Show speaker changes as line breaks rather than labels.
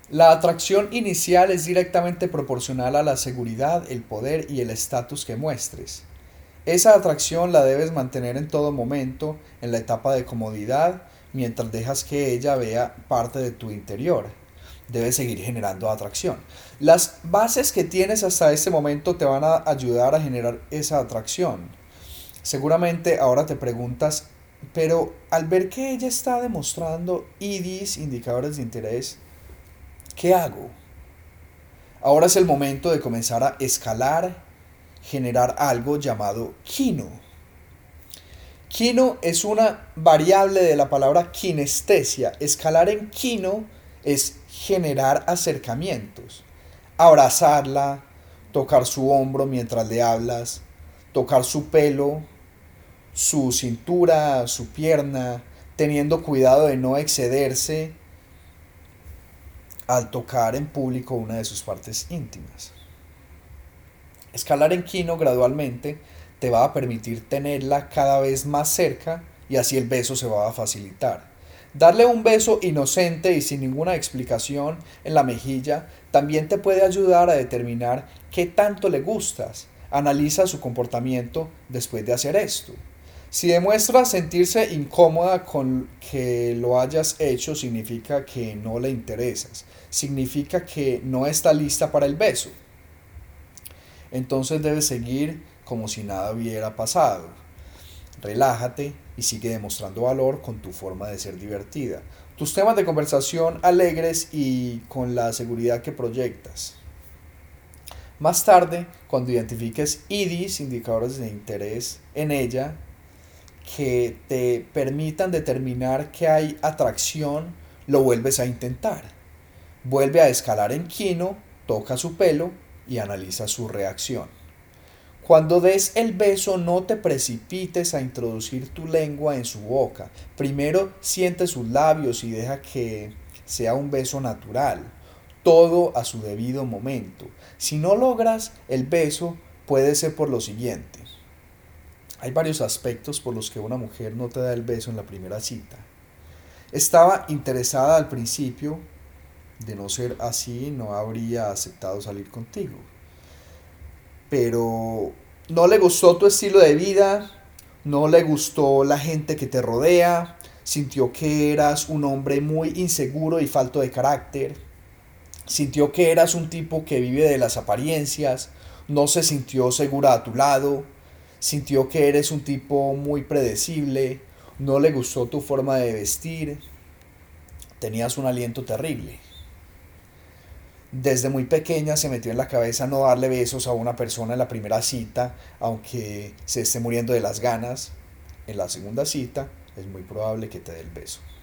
La atracción inicial es directamente proporcional a la seguridad, el poder y el estatus que muestres. Esa atracción la debes mantener en todo momento, en la etapa de comodidad, mientras dejas que ella vea parte de tu interior. Debes seguir generando atracción. Las bases que tienes hasta este momento te van a ayudar a generar esa atracción. Seguramente ahora te preguntas, pero al ver que ella está demostrando IDs, indicadores de interés, ¿qué hago? Ahora es el momento de comenzar a escalar, generar algo llamado Kino. Kino es una variable de la palabra kinestesia. Escalar en Kino es generar acercamientos. Abrazarla, tocar su hombro mientras le hablas, tocar su pelo, su cintura, su pierna, teniendo cuidado de no excederse al tocar en público una de sus partes íntimas. Escalar en Kino gradualmente te va a permitir tenerla cada vez más cerca y así el beso se va a facilitar. Darle un beso inocente y sin ninguna explicación en la mejilla también te puede ayudar a determinar qué tanto le gustas. Analiza su comportamiento después de hacer esto. Si demuestra sentirse incómoda con que lo hayas hecho, significa que no le interesas. Significa que no está lista para el beso. Entonces debes seguir como si nada hubiera pasado. Relájate y sigue demostrando valor con tu forma de ser divertida. Tus temas de conversación alegres y con la seguridad que proyectas. Más tarde, cuando identifiques IDs, indicadores de interés en ella, que te permitan determinar que hay atracción, lo vuelves a intentar. Vuelve a escalar en Kino, toca su pelo y analiza su reacción. Cuando des el beso, no te precipites a introducir tu lengua en su boca. Primero siente sus labios y deja que sea un beso natural. Todo a su debido momento. Si no logras el beso, puede ser por lo siguiente. Hay varios aspectos por los que una mujer no te da el beso en la primera cita. Estaba interesada al principio, de no ser así, no habría aceptado salir contigo. Pero no le gustó tu estilo de vida, no le gustó la gente que te rodea, sintió que eras un hombre muy inseguro y falto de carácter, sintió que eras un tipo que vive de las apariencias, no se sintió segura a tu lado, sintió que eres un tipo muy predecible, no le gustó tu forma de vestir, tenías un aliento terrible. Desde muy pequeña se metió en la cabeza no darle besos a una persona en la primera cita, aunque se esté muriendo de las ganas. En la segunda cita es muy probable que te dé el beso.